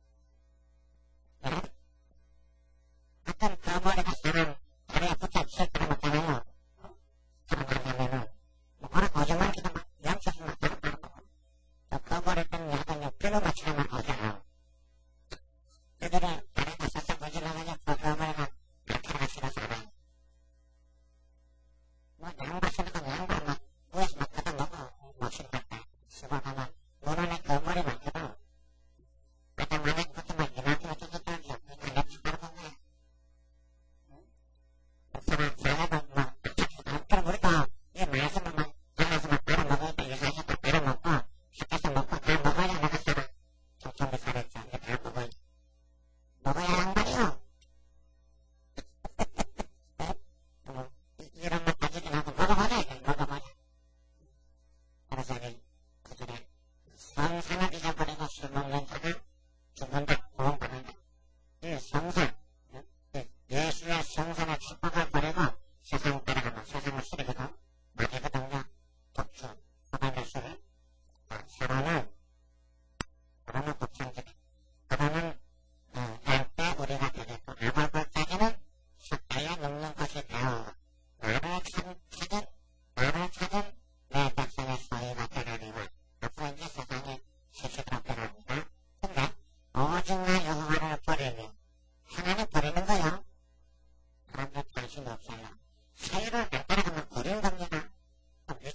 여러분, 어떤 거머리가 사람 다리에 붙어 있을 때는 없잖아요. 사람 하려면은, 뭐, 그런 거짓말기도 막, 영적인 막, 다른 거 하고, 또 거머리 때문에 약간 뼈로 맞추려면 오잖아요. 그들의 다리가 싹싹 보지나가냐, 그 거머리가 나타나가 싫어서 알아요. 뭐, 양바스는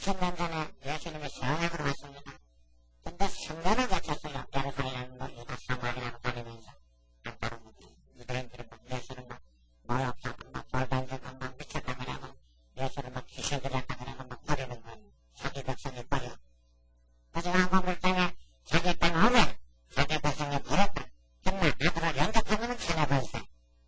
이천 년 전에 예수님이 성약으로 왔습니다. 근데 성전을 갖췄어요. 예루살렘 뭐 유다 사마리아로 다니면서 안따로 유대인들이 막 예수를 막 모욕하고 막 돌던지고 막 미쳤다 그러고 예수를 막 귀신들이었다 그러고 막 버리는 거예요. 자기 백성이 버려. 그래서 왕국물장에 자기 땅 오면 자기 백성이 버렸다. 정말 나더러 영접하면 찾아보세요.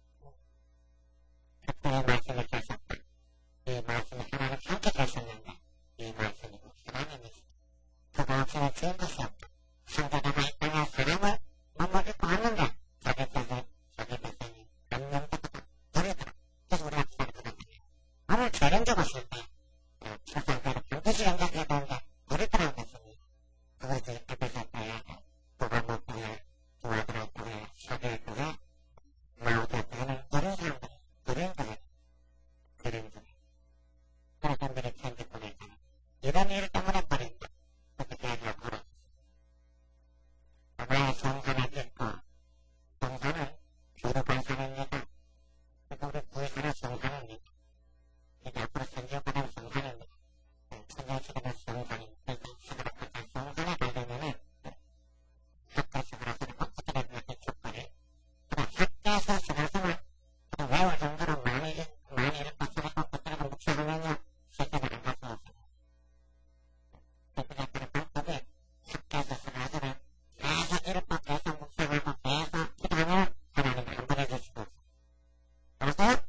그때의 말씀을 계셨다. 이 말씀이 하나님 함께 계셨는데 이 말씀이 하나님이시다. 그가 없으면 지은 것이 없다. 성자가 이 땅에 사람을 몸을 입고 왔는데 자기 백성이 자기 백성이 안 영접하다 버리더라. 그래서 우리가 기다리거든요. 오늘 재림 죽었을 때 초상대로 반드시 영접해야 되는데 버리더라는 것입니다. 그것이 에베소 교회, 고고모 교회, 두아드라 교회, 사대 교회, 라오디아 교회는 버린 사람들이 버린 교회, 버린 교회. 그래서 사람들이 편지 보내잖아요. 이런 일 때문에 버린다. 그렇게 얘기하고 버렸어. 왜 성산을 짓고 성산은 주로 발산입니다. 그래서 우리 구의사는 성산입니다. 이제 앞으로 선지효과는 성산입니다. 천년시대는 성산입니다. 그래서 시그라파자 성산에 가려면은 학자 시그라서는 어떻게 되면 그 조건을 그럼 학자에서 시그라서는 외울 정도로 많이 많이 읽었으면 어떻게 묵상하면요 실제는 안 갈 수 없습니다. 그래서 그 방법이 학자에서 시그라서는 계속 읽고 계속 묵상하고 계속 기도하면 하나님은 안 보내줄 수가 없어요. 알았어요?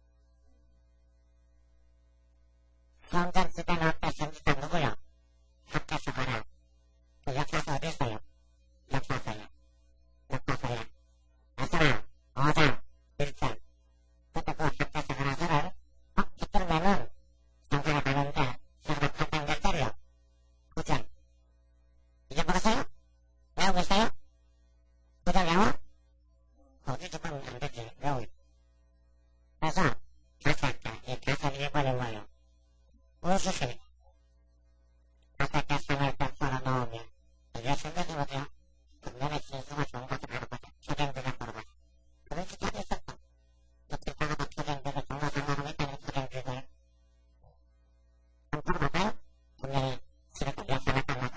성전 시대 나왔다 선지자 누구요? 학자서 봐라. 그 역사서 어디 있어요? 역사서요. 역사서요. 아서라 오 장 일 장. 그때 그 학자서 하나서를 막 붙들면은 성전에 가는데 서로 팔 장 몇 자리요? 구 장. 잊어버렸어요? 외우고 있어요? 구 장 외워? 거기 죽으면 안 되지. 외우고. 그래서 다섯자, 이 다섯 일본이 뭐예요? 무수시. 다섯자 생을 딱 썰어 넣으면 이게 생각이 뭐죠? 분명히 진수가 좋은 것도 바로 거죠. 초정들을 바로 거죠. 그런 시작이 있었다. 이틀다가도 초정들을 정말 상관하고 있다는 초정들을 한번 풀어볼까요? 분명히 지금 역사를 끝나고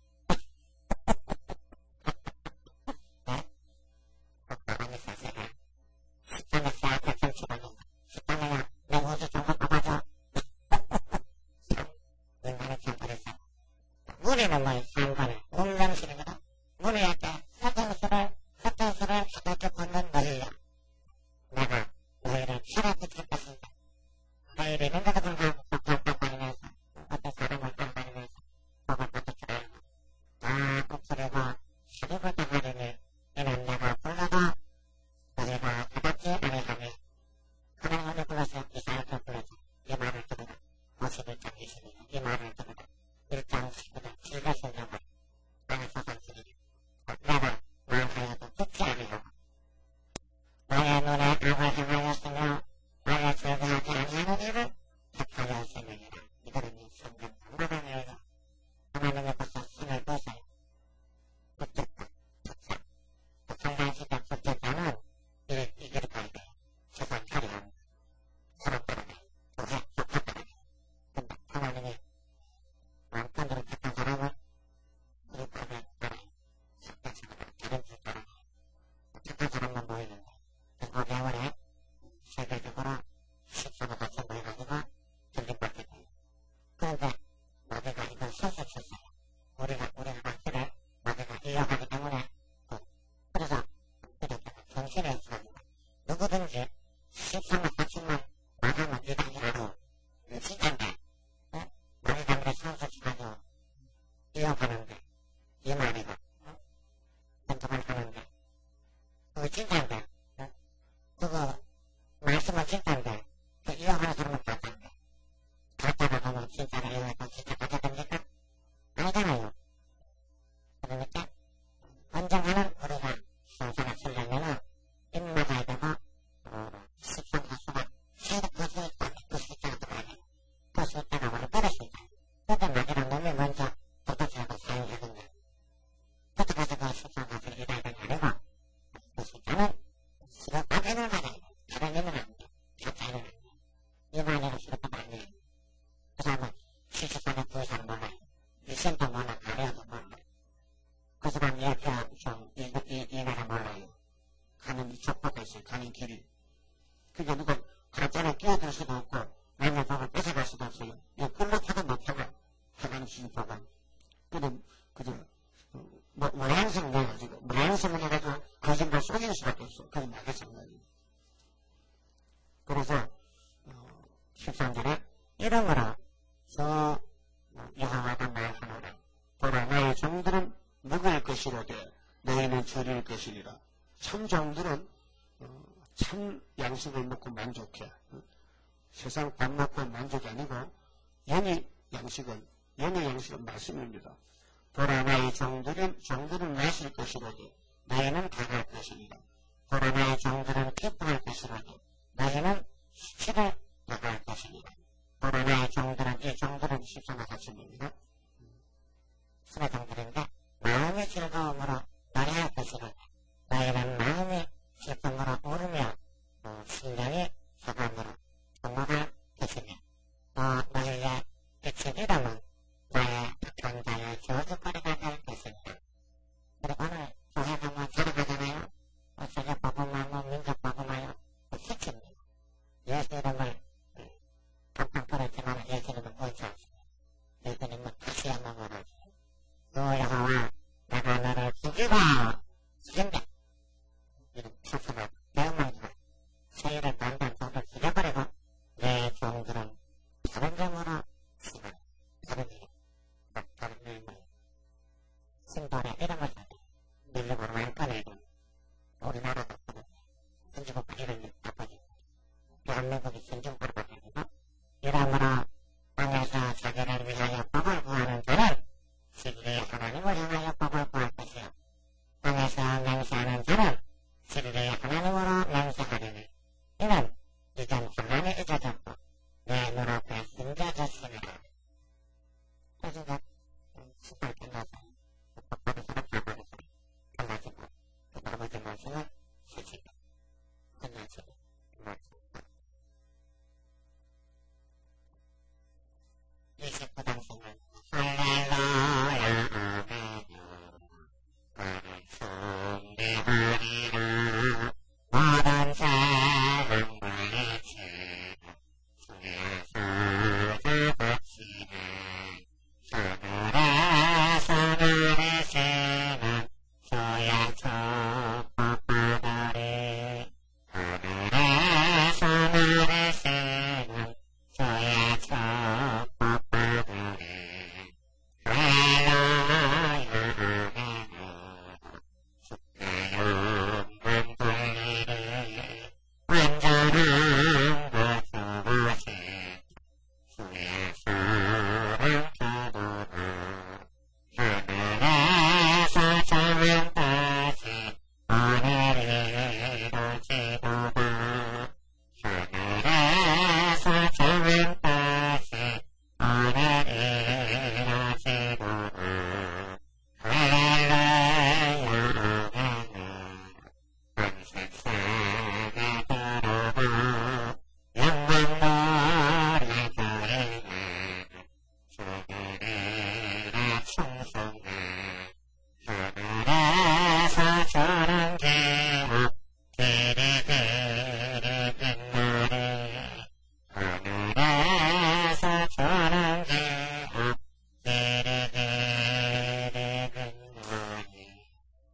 네? 복잡한 사실을 식당에 쌓였다 정치관이 식당에야 내 우주 정보 봐봐줘. 인간의 참버렸어. 무리는 뭐 상관을 운명실이거든. 무리한테 사탕수를 사탕수를 가볍게 걷는 너희야. 내가 너희를 살아붙일 것인데 너희를 있는데도 불구하고 빡빡빡거리면서 어떤 사람을 깜빡이면서 복을 받아주라. 다 옥수리고 시리고 다가리니 이는 내가 불러도 너희가 받았지 아니하니 하나님이 불러서 이사야가 불러서 이 말을 들으라. 오십일 장 이십이 절 이 말을 들으라. 일 장 십구 절 즐거신 자가 나의 소산지리니 내가 말하여도 듣지 아니하고 나의 눈에 악을 행하였으며 나의 즐거하지 아니하는 일을 택하였으니라. 이거는 이 성경 공부방이에요. 하나님의 벌써 신을 벗어요. 붙였다. 붙여. 성장시대 붙였다는 이, 이 길을 가야 돼요. 세상 처리하는 서로 따라가요. 도해, 속해 따라가요. 근데 하나님이 왕권으로 택한 사람을 이륙하게 따라요. 석대적으로 다른 줄 따라가요. 택한 사람만 모이는데 그리고 매월에 세계적으로 십사가 같이 모여가지고 들림받게 돼요. 그런데 마귀가 이걸 설득했어요. 우리가 우리가 악기를 마귀가 이용하기 때문에 그래서 이렇게 정신이 없습니다. 누구든지 십삼만 사십만 나가면 이단이라고 진짜인데 마귀가 우리 선수치가지고 이용하는데 이 말이가 전통을 하는데 그거 진짜인데 그거 말씀은 진짜인데 그 이용하는 사람은 가짜인데 가짜가 보면 진짜를 이용해서 진짜 가짜 됩니까? 아니잖아요. 그러니까 언젠가는 우리가 성산을 쓰려면은 입마가야 되고 십삼 가수가 세력 거슬 있다 그 숫자가 들어가야 돼요. 그 숫자가 우리 버릴 수 있다. 그때 마귀랑 놈이 먼저 도둑질하고 사용하겠네. 그때 가서 그 십삼 가수를 이뤄야 되는 게 아니고 그 숫자는 시력 받으는 거다. 다른 일은 안 돼. 가짜는 안 돼. 이만이가 시력받아 안 돼. 그 다음은 실직하는 그 이상 몰라요. 이 센터 몰라, 가려도 몰라. 그 사람 이야기야, 좀, 이, 이, 이 나라 몰라요. 가는 족보가 있어요, 가는 길이. 그게 누가 가짜로 끼어들 수도 없고, 남의 법을 뺏어갈 수도 없어요. 이거 끌로 타도 못 타고, 하간 진보가. 그래도, 그저, 뭐, 모양성을 해가지고, 모양성을 해가지고, 거짓말 쏘질 수밖에 없어. 그게 나게 장난이에요. 그래서, 어, 십삼 절에, 이러므로, 저, 여호와가 말하노라. 보라, 나의 종들은 묵을 것이로되, 너희는 줄일 것이니라. 참 종들은, 어, 참 양식을 먹고 만족해. 어? 세상 밥 먹고 만족이 아니고, 영의 양식은, 영의 양식은 말씀입니다. 보라, 나의 종들은, 종들은 마실 것이로되, 너희는 다갈 것이니라. 보라, 나의 종들은 기뻐할 것이로되, 너희는 수치를 나갈 것이니라. 보라, 나의 종들은, 이 종들은 십사나 사십입니다. 수의 종들인데, 마음의 즐거움으로 노래할 것이로되, 너희는 마음의 기쁨으로 울으며, 어, 신령의 소감으로 분노할 것이며, 또 너희의 빛의 이름은 나의 착한 자의 저주거리가 될 것입니다. 그리고 오늘 교회가 뭐 자랑하잖아요. 어, 세계 복음화요, 민족 복음화요, 시킵니다. 예수 이름을 깜빡 그랬지만 예수 이름은 옳지 않습니다. 예수 이름은 다시 한번 말하죠. 너 여호와, 내가 너를 죽이고 죽인다. 이런 스스로 배움을 주고 세일을 반반 돈을 죽여버리고 내 종들은 다른 점으로 죽어요. 다른 일, 다른 일을 신돌의 이름을 주고 밀리고 왕권을 우리나라도 선진국가 이름이 바꿔지고 대한민국이 선진국으로 바뀌고 이러므로 땅에서 자기를 위하여 복을 구하는 자는 진리의 하나님을 향하여 복을 구할 것이요 땅에서 맹세하는 자는 진리의 하나님으로 맹세하리니 이는 이전 혼란에 잊어졌고 내 눈앞에 숨겨졌습니다. 그래서 이제 시간 끝나서 복받으시고 기업받으시고 끝나시고 그 나머지 말씀을 쓰시고 끝나시고 끝나시고 이십구 단신은 할렐루야 아멘요 나를 숭배하리라 모든 자는 말이지 주에서 잡으시네 하늘에서 내리시는 주의 축복받으리 하늘에서 내리시는 주의 축복받으리 할렐루야 아멘 주의 영광 돌리리 완전한 것 주무신 주의 사랑 기도하 하늘에서 자면 다시 오늘이로 지도하 하늘에서 자면 다시 오늘이로 지도하 할렐루야 아멘 한색상에 들어가 영광 노래 부르네 주들이라 충성해 하늘에서 주는 기록 기리기리 빛나네 하늘에서 주는 기록 기리기리 빛나네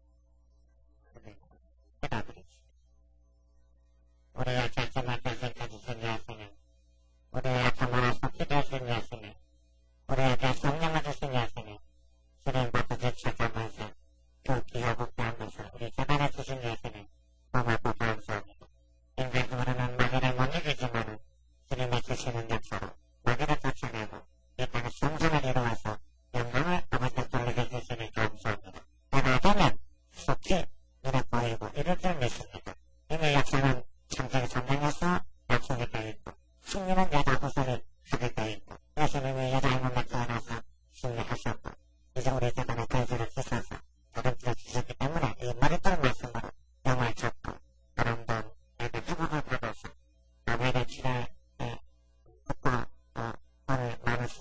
우리의 자체만 대신까지 승리하시는 우리의 가만히 기대하시는 우리에게 성령을 주시니하시는 주님부터 찾아가면서 그 기여복도 하면서 우리 잡아내 주시니하시는 고맙고 감사합니다. 인간으로는 마귀를 못 이기지만 주님의 주시는 역사로 마귀를 쫓아내고 이 땅의 성전을 이루어서 영광을 아버지께 돌리게 주시니 감사합니다. 때가 되면 속히 눈에 보이고 이룰 줄 믿습니다. 이미 역사는 창세기 삼 장에서 약속이 되어 있고 승리는 여자 후손이 하게 되어 있고 예수님이 여자 할머니에 태어나서 승리하셨고 이제 우리 자간에 결실을 주셔서 다름질을 주셨기 때문에 이 머리털 말씀으로 영을 찾고 아름다운 애들 회복을 받아서 남에게 치료에 듣고 어, 오늘 많은 신자가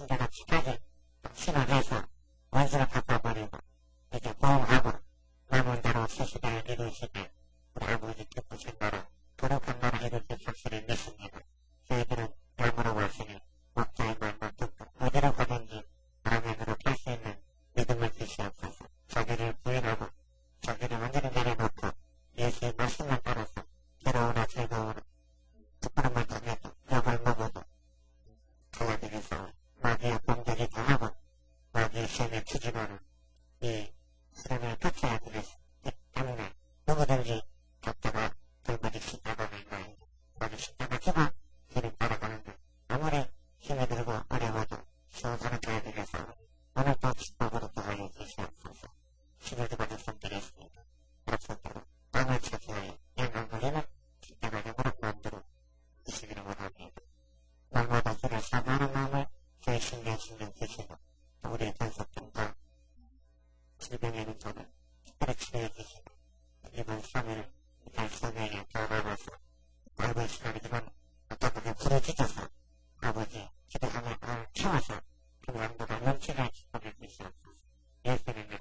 비슷하게 심어져서 원수를 바꿔버리고 이제 보험하고 남은 대로 수시대를 이루시되 우리 아버지 기쁘신 나라 거룩한 나라 이룰 때 확실히 믿습니다. 저희들은 열무로 왔으니 목자의 말만 듣고 어디로 가든지 아멘으로 갈 수 있는 믿음을 주시옵소서. 자기를 부인하고 자기를 완전히 내려놓고 예수의 말씀을 따라서 괴로우나 즐거우나 부끄러움을 당해도 욕을 먹어도 도와드려서 마귀의 공격이 강하고 마귀의 시험에 치지마는 이 시험을 끝쳐야 되겠습니다. 때문에 누구든지 갖다가 돌머리 십자가가 있나요? 마귀 십자가 지고 길을 따라가는데 아무리 힘이 들고 어려워도 수호사는 도와드려서 오늘도 축복으로 도와여 주시옵소서. 십일도 받을 손 드렸습니다. 약속대로 땅을 차지하여 양한 걸리는 십자가적으로 만들어 주시기를 원합니다. 날마다 길을 사모하는 마음을 저희 신경 신경 주시고 또 우리의 전속들과 질병에는 저를 특별히 치료해 주시고 이번 삼 일 달성에게 돌아가서 넓은 시간이지만 어떻게 부르짖어서 아버지 기도하며 채워서 그 왕보다 넘치는 축복을 주시옵소서. 예수님의